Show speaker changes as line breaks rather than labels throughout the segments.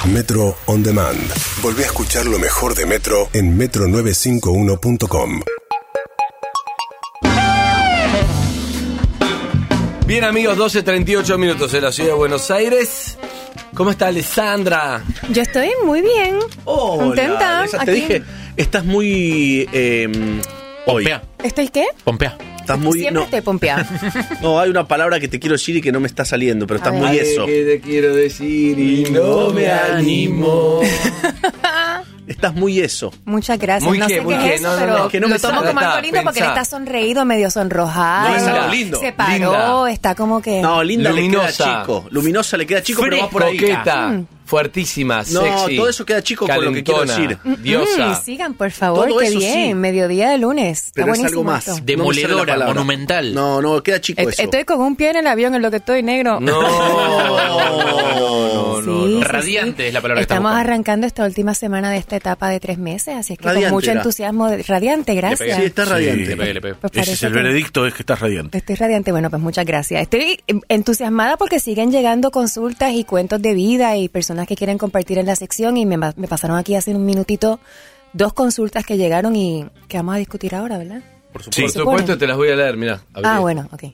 Metro On Demand. Volví a escuchar lo mejor de Metro en metro951.com.
Bien, amigos, 12:38 minutos en la ciudad de Buenos Aires. ¿Cómo está Alessandra?
Yo estoy muy bien.
Hola,
contenta.
Alessa,
Aquí.
te dije, estás muy...
Pompea.
¿Estoy qué?
Pompea.
Estás muy...
Siempre
No,
estoy pompeada.
no, hay una palabra que te quiero decir y que no me está saliendo, pero estás
ver.
muy
Ay,
eso.
que te quiero decir y no me animo.
Estás muy eso.
Muchas gracias.
Muy
no
qué,
sé
muy
qué
qué,
es eso,
no, no,
pero
no,
que no
lo
me
tomo
sale.
como algo
Trata,
lindo porque él
pensá.
está sonreído, medio sonrojado.
No, es algo lindo.
Se paró,
Linda.
está como que...
No, linda
Luminosa.
le queda chico. Luminosa le queda chico, pero va por ahí.
Coqueta, fuertísima,
No,
sexy.
todo eso queda chico con lo que quiero
calentona,
decir.
Diosa.
sigan, por favor,
Todo
qué
eso
bien.
sí.
Mediodía de lunes.
Pero
está
es algo
buenísimo
más.
esto.
Demoledora,
No me sale la palabra.
monumental.
No, queda chico eso.
Estoy con un pie en el avión en lo que estoy negro.
No,
Sí, sí,
Radiante
sí.
es la palabra que estás
Estamos
buscando.
arrancando esta última semana de esta etapa de 3 meses, así es que
Radiante
con mucho
era.
entusiasmo. Radiante, gracias.
Sí, está radiante.
Le pegué, le pegué.
Pues
Ese es
parece
el
que-
veredicto, es que estás radiante.
Estoy radiante. Bueno, pues muchas gracias. Estoy entusiasmada porque siguen llegando consultas y cuentos de vida y personas que quieren compartir en la sección y me pasaron aquí hace un minutito 2 consultas que llegaron y que vamos a discutir ahora, ¿verdad?
Por
Por
supuesto.
supuesto, te las voy a leer, mirá.
Ah, bueno, ok.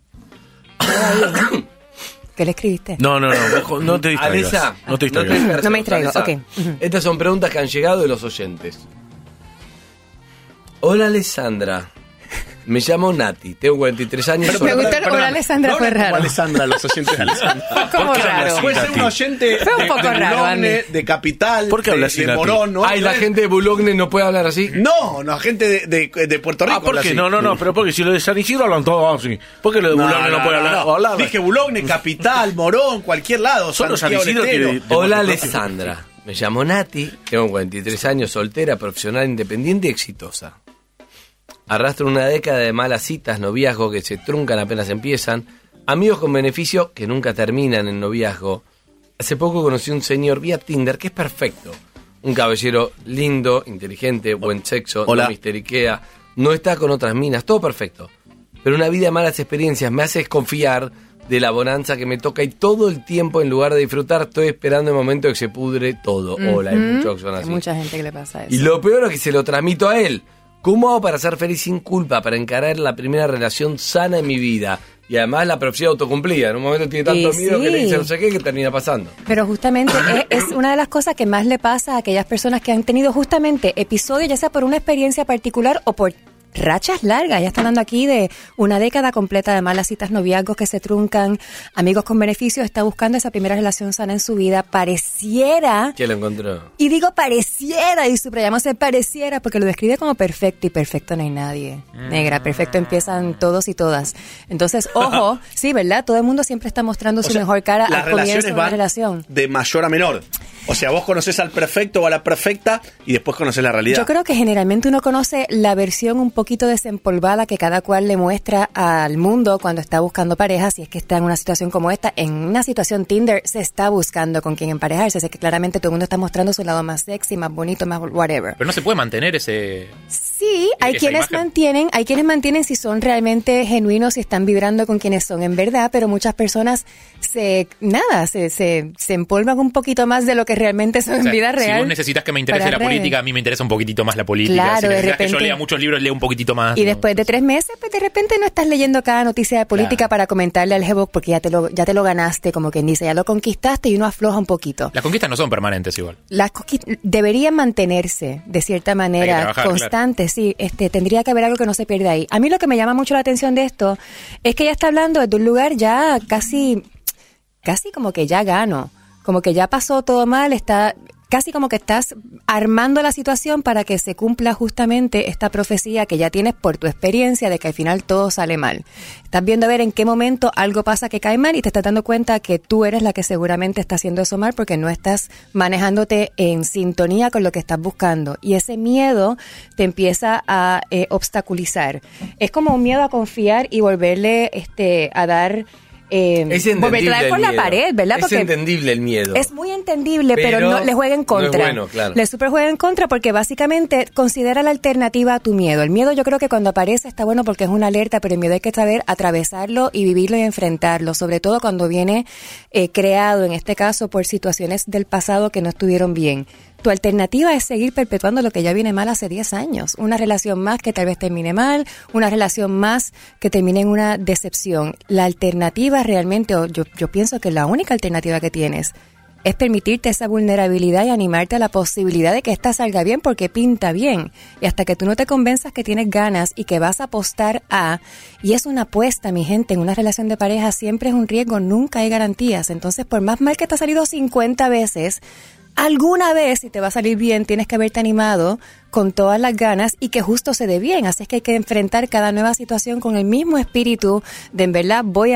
¿Qué le escribiste?
No te distraigas.
Alessa,
No te distraigas.
disperses,
No me distraigo,
Alessa.
ok. Ujú.
Estas son preguntas que han llegado de los oyentes. Hola, Alessandra. Me llamo Nati, tengo 43 años.
Me gusta el hola, Alessandra, fue raro.
Alessandra, los oyentes de Alessandra.
Como
qué
raro.
hablas así?
Puede ser un oyente
Fue un poco
de
raro,
Boulogne,
Andy.
de Capital,
¿Por qué
de,
hablas así,
de
Nati?
Morón. ¿No?
Ay, la gente de Boulogne no puede hablar así.
No, gente de Puerto Rico.
¿Por
habla
qué?
así.
No, pero porque si lo de San Isidro hablan todos así. ¿Por qué lo de Boulogne no puede hablar?
Dije Boulogne, Capital, Morón, cualquier lado.
Solo San
Santiago
Isidro
del Estero.
tiene-
Hola,
Deporte
Alessandra. Me llamo Nati, tengo 43 años, soltera, profesional, independiente y exitosa. Arrastro una década de malas citas, noviazgo que se truncan apenas empiezan, amigos con beneficio que nunca terminan en noviazgo. Hace poco conocí un señor vía Tinder que es perfecto. Un caballero lindo, inteligente, buen sexo,
Hola.
no misteriquea, no está con otras minas, todo perfecto. Pero una vida de malas experiencias me hace desconfiar de la bonanza que me toca y todo el tiempo, en lugar de disfrutar, estoy esperando el momento que se pudre todo. Hola, hay muchos que son
Hay
así.
mucha gente que le pasa eso.
Y lo peor es que se lo transmito a él. ¿Cómo hago para ser feliz sin culpa, para encarar la primera relación sana en mi vida? Y además la profecía autocumplida. En un momento tiene tanto
Y
miedo
sí.
que le dice no sé qué que termina pasando.
Pero justamente es una de las cosas que más le pasa a aquellas personas que han tenido justamente episodios, ya sea por una experiencia particular o por rachas largas. Ya están hablando aquí de una década completa de malas citas, noviazgos que se truncan, amigos con beneficios, está buscando esa primera relación sana en su vida. Pareciera,
¿Quién lo encontró?
y digo pareciera, y subrayamos el pareciera, porque lo describe como perfecto, y perfecto no hay nadie. Negra, perfecto empiezan todos y todas. Entonces, ojo, sí, ¿verdad? Todo el mundo siempre está mostrando su mejor cara
las
al comienzo
relaciones
de una
van
relación.
de mayor a menor. O sea, vos conoces al perfecto o a la perfecta y después conoces la realidad.
Yo creo que generalmente uno conoce la versión un poquito desempolvada que cada cual le muestra al mundo cuando está buscando pareja, si es que está en una situación como esta. En una situación Tinder se está buscando con quién emparejarse, así que claramente todo el mundo está mostrando su lado más sexy, más bonito, más whatever.
Pero no se puede mantener ese...
Sí, hay
esa
quienes
imagen.
mantienen si son realmente genuinos, si están vibrando con quienes son en verdad, pero muchas personas se empolvan un poquito más de lo que realmente son
O sea,
en vida real.
Si vos necesitas que me interese
para
la
redes.
política, a mí me interesa un poquitito más la política.
Claro,
si
de
necesitas que yo
repente-
lea muchos libros, leo un poquitito más.
Y
¿no?
después de 3 meses, pues de repente no estás leyendo cada noticia de política
Claro.
para comentarle al jevo porque ya te lo ganaste, como quien dice, ya lo conquistaste y uno afloja un poquito.
Las conquistas no son permanentes igual.
Las deberían mantenerse de cierta manera
Hay que trabajar,
constantes, sí, tendría que haber algo que no se pierda ahí. A mí lo que me llama mucho la atención de esto es que ella está hablando de un lugar ya casi como que ya gano, como que ya pasó todo mal, está casi como que estás armando la situación para que se cumpla justamente esta profecía que ya tienes por tu experiencia de que al final todo sale mal. Estás viendo a ver en qué momento algo pasa que cae mal y te estás dando cuenta que tú eres la que seguramente está haciendo eso mal porque no estás manejándote en sintonía con lo que estás buscando. Y ese miedo te empieza a obstaculizar. Es como un miedo a confiar y volverle a dar
Es entendible
por
el
la
miedo.
pared, ¿verdad?
Es
Porque
entendible el miedo.
es muy entendible, pero no le juega en contra.
No es bueno, claro.
Le super juega en contra porque básicamente considera la alternativa a tu miedo. El miedo yo creo que cuando aparece está bueno porque es una alerta, pero el miedo hay que saber atravesarlo y vivirlo y enfrentarlo, sobre todo cuando viene creado, en este caso, por situaciones del pasado que no estuvieron bien. Tu alternativa es seguir perpetuando lo que ya viene mal hace 10 años. Una relación más que tal vez termine mal, una relación más que termine en una decepción. La alternativa realmente, o yo pienso que la única alternativa que tienes es permitirte esa vulnerabilidad y animarte a la posibilidad de que esta salga bien porque pinta bien. Y hasta que tú no te convenzas que tienes ganas y que vas a apostar y es una apuesta, mi gente, en una relación de pareja siempre es un riesgo, nunca hay garantías. Entonces, por más mal que te ha salido 50 veces, alguna vez, si te va a salir bien, tienes que haberte animado con todas las ganas y que justo se dé bien. Así es que hay que enfrentar cada nueva situación con el mismo espíritu de, en verdad, voy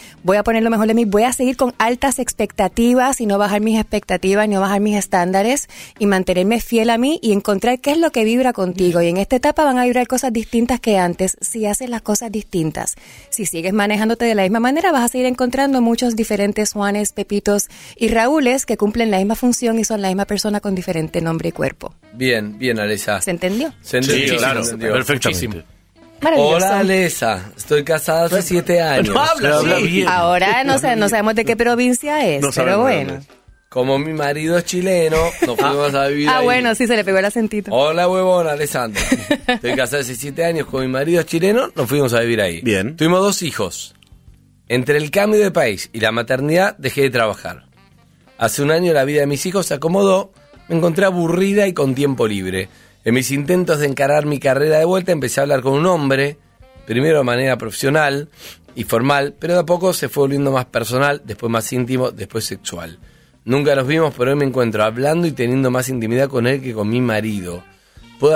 a poner lo mejor de mí, voy a seguir con altas expectativas y no bajar mis expectativas, y no bajar mis estándares y mantenerme fiel a mí y encontrar qué es lo que vibra contigo. Y en esta etapa van a vibrar cosas distintas que antes si haces las cosas distintas. Si sigues manejándote de la misma manera, vas a seguir encontrando muchos diferentes Juanes, Pepitos y Raúles que cumplen la misma función y son la misma persona con diferente nombre y cuerpo.
Bien, Alesa.
¿Se entendió?
Se entendió,
Sí, claro,
se entendió.
perfectamente.
Maravilloso.
Hola, Alesa. Estoy casada hace 7 años.
No habla,
Habla
sí.
bien.
Ahora no sabemos de qué provincia es,
No
pero
sabemos de
bueno.
dónde es.
Como mi marido es chileno, nos fuimos a vivir ahí.
Bueno, sí, se le pegó el acentito.
Hola, huevona, Alessandra. Estoy casada hace 7 años con mi marido es chileno, nos fuimos a vivir ahí.
Bien.
Tuvimos 2 hijos. Entre el cambio de país y la maternidad dejé de trabajar. Hace 1 año la vida de mis hijos se acomodó, me encontré aburrida y con tiempo libre. En mis intentos de encarar mi carrera de vuelta empecé a hablar con un hombre, primero de manera profesional y formal, pero de a poco se fue volviendo más personal, después más íntimo, después sexual. Nunca nos vimos, pero hoy me encuentro hablando y teniendo más intimidad con él que con mi marido. Puedo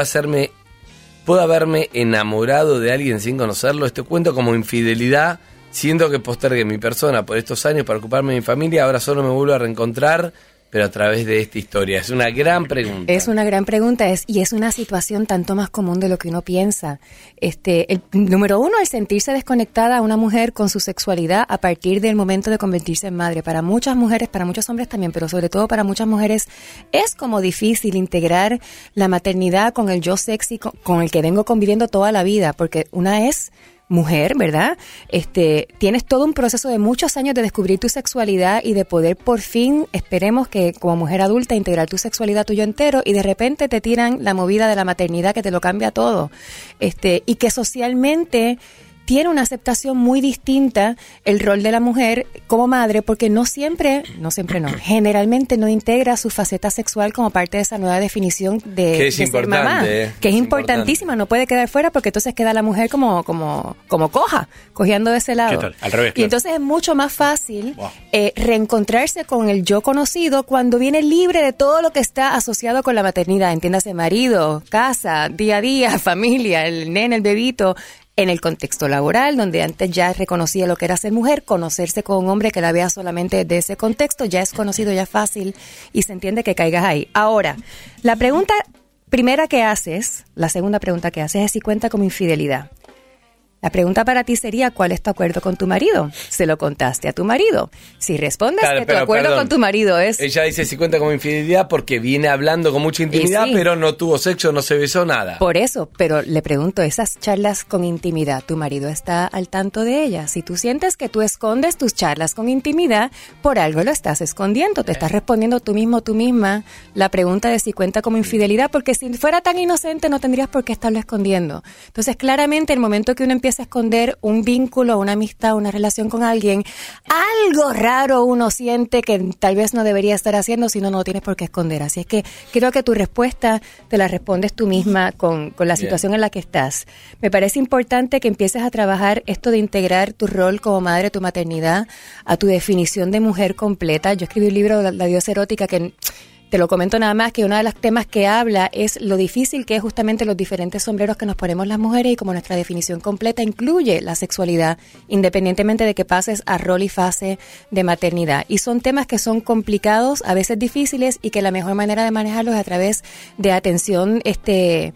haberme enamorado de alguien sin conocerlo. Esto cuento como infidelidad. Siento que postergué mi persona por estos años para ocuparme de mi familia. Ahora solo me vuelvo a reencontrar, pero a través de esta historia. Es una gran pregunta.
Es una gran pregunta y es una situación tanto más común de lo que uno piensa. El número 1, el sentirse desconectada a una mujer con su sexualidad a partir del momento de convertirse en madre. Para muchas mujeres, para muchos hombres también, pero sobre todo para muchas mujeres es como difícil integrar la maternidad con el yo sexy con el que vengo conviviendo toda la vida, porque una es mujer, ¿verdad? Tienes todo un proceso de muchos años de descubrir tu sexualidad y de poder por fin, esperemos que como mujer adulta, integrar tu sexualidad tuyo entero y de repente te tiran la movida de la maternidad que te lo cambia todo. Y que socialmente tiene una aceptación muy distinta el rol de la mujer como madre, porque generalmente no integra su faceta sexual como parte de esa nueva definición de ser mamá, que es importantísima, no puede quedar fuera porque entonces queda la mujer como cojeando de ese lado.
¿Qué tal? Al revés,
Y
claro.
entonces es mucho más fácil reencontrarse con el yo conocido cuando viene libre de todo lo que está asociado con la maternidad, entiéndase marido, casa, día a día, familia, el nene, el bebito, en el contexto laboral, donde antes ya reconocía lo que era ser mujer, conocerse con un hombre que la vea solamente de ese contexto, ya es conocido, ya es fácil y se entiende que caigas ahí. Ahora, la pregunta primera que haces, la segunda pregunta que haces es si cuenta como infidelidad. La pregunta para ti sería, ¿cuál es tu acuerdo con tu marido? ¿Se lo contaste a tu marido? Si respondes
Claro,
que tu
pero,
acuerdo
perdón.
con tu marido es...
Ella dice si cuenta como infidelidad porque viene hablando con mucha intimidad,
sí.
pero no tuvo sexo, no se besó, nada.
Por eso, pero le pregunto, esas charlas con intimidad, ¿tu marido está al tanto de ellas? Si tú sientes que tú escondes tus charlas con intimidad, por algo lo estás escondiendo. Te estás respondiendo tú mismo, tú misma, la pregunta de si cuenta como infidelidad, porque si fuera tan inocente no tendrías por qué estarlo escondiendo. Entonces, claramente, el momento que uno empieza a esconder un vínculo, una amistad, una relación con alguien, algo raro uno siente que tal vez no debería estar haciendo, si no, no lo tienes por qué esconder. Así es que creo que tu respuesta te la respondes tú misma con la situación en la que estás. Me parece importante que empieces a trabajar esto de integrar tu rol como madre, tu maternidad, a tu definición de mujer completa. Yo escribí un libro, La diosa erótica, que te lo comento nada más, que uno de los temas que habla es lo difícil que es justamente los diferentes sombreros que nos ponemos las mujeres y como nuestra definición completa incluye la sexualidad, independientemente de que pases a rol y fase de maternidad. Y son temas que son complicados, a veces difíciles, y que la mejor manera de manejarlos es a través de atención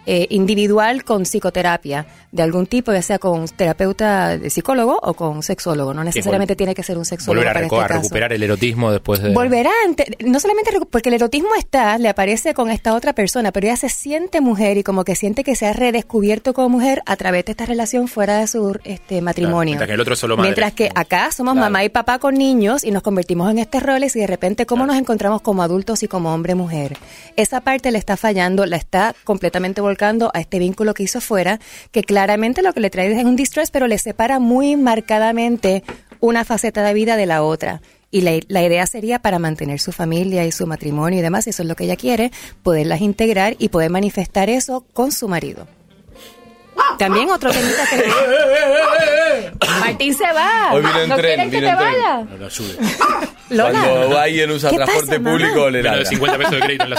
individual con psicoterapia de algún tipo, ya sea con terapeuta de psicólogo o con sexólogo. No necesariamente tiene que ser un sexólogo
Volver
para este
a
caso.
recuperar el erotismo después de...
Volverá, no solamente porque el erotismo le aparece con esta otra persona, pero ella se siente mujer y como que siente que se ha redescubierto como mujer a través de esta relación fuera de su matrimonio.
Mientras que el otro es solo madre.
Mientras que acá somos mamá y papá con niños y nos convertimos en estos roles y de repente cómo nos encontramos como adultos y como hombre-mujer. Esa parte le está fallando, la está completamente volcando a este vínculo que hizo fuera, que claramente lo que le trae es un distress, pero le separa muy marcadamente una faceta de vida de la otra. Y la idea sería, para mantener su familia y su matrimonio y demás, eso es lo que ella quiere, poderlas integrar y poder manifestar eso con su marido. También otro temita que... Martín se va.
Hoy vino en
¿No
tren,
quieres que
vino en
te
tren.
vaya?
No, sube.
Lola.
Cuando alguien usa
¿Qué
transporte
pasa,
público,
mamá?
le
Menos de
ladra.
50 pesos de crédito en la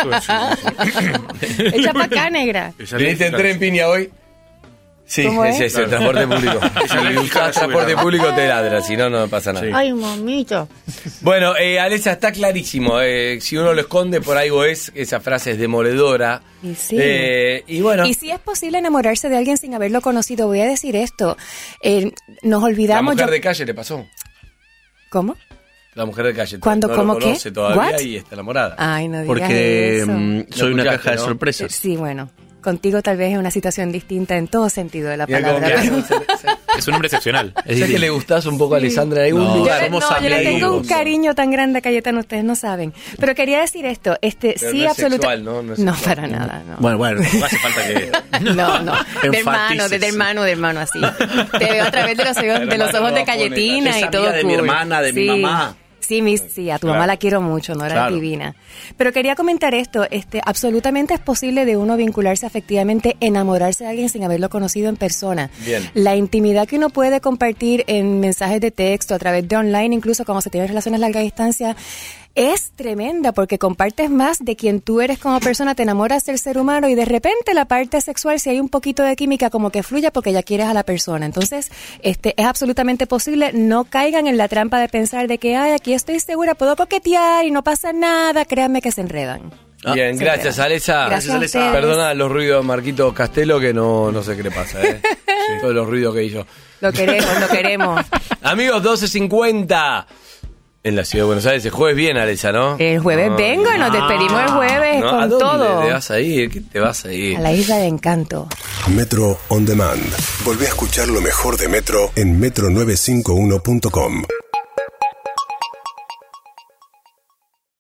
sube.
Echa para acá, negra.
¿Viniste en tren, Piña, hoy? Sí,
¿Cómo
es
es?
ese, transporte público. Si usás transporte público, te ladra, si no, no pasa nada.
Sí.
Ay, mamita.
Bueno, Alexa, está clarísimo. Si uno lo esconde, por algo es. Esa frase es demoledora.
Y sí.
Y bueno,
Y si es posible enamorarse de alguien sin haberlo conocido, voy a decir esto. Nos
la
olvidamos...
mujer de calle le pasó.
¿Cómo?
La mujer de calle
¿Cuándo?
no
¿Cómo
lo
qué?
conoce todavía
What?
y está enamorada.
Ay, no digas
Porque
eso.
soy una
escuchaste,
caja de
¿no?
sorpresas.
Sí, bueno. Contigo tal vez es una situación distinta en todo sentido de la
Mira cómo
palabra.
queda.
pero-
Es un hombre excepcional. Es
¿Sabes que
distinto.
le gustás un poco a Alessandra en algún
No,
lugar?
somos
yo le tengo un
amigos.
cariño tan grande a Cayetano, ustedes no saben. Pero quería decir esto,
Pero
sí,
no es
absolutamente.
sexual, ¿no? No es
No,
sexual.
para nada, no.
Bueno, no hace falta que...
No, no. De
Enfatices.
hermano, así. Te veo a través de los ojos de Cayetina
Es
y todo
amiga de mi
cool.
hermana, de mi
Sí.
mamá.
Sí, a tu mamá la quiero mucho, no era
Claro.
divina. Pero quería comentar esto, absolutamente es posible de uno vincularse afectivamente, enamorarse de alguien sin haberlo conocido en persona.
Bien.
La intimidad que uno puede compartir en mensajes de texto, a través de online, incluso cuando se tienen relaciones a larga distancia, es tremenda porque compartes más de quien tú eres como persona, te enamoras del ser humano y de repente la parte sexual, si hay un poquito de química, como que fluye porque ya quieres a la persona. Entonces, es absolutamente posible. No caigan en la trampa de pensar de que, ay, aquí estoy segura, puedo coquetear y no pasa nada. Créanme que se enredan.
Bien,
Se
gracias,
enredan.
Alessa.
Gracias a ustedes.
Perdona los ruidos de Marquito Castelo, que no sé qué le pasa, ¿eh? Todos los ruidos que hizo.
Lo queremos.
Amigos, 12:50 en la ciudad de Buenos Aires. El jueves viene, Alessa, ¿no?
El jueves vengo y nos despedimos el jueves
¿No?
con
¿A dónde
todo.
te vas a ir? ¿Qué te vas a ir?
A la isla de Encanto.
Metro On Demand. Volvé a escuchar lo mejor de Metro en metro951.com.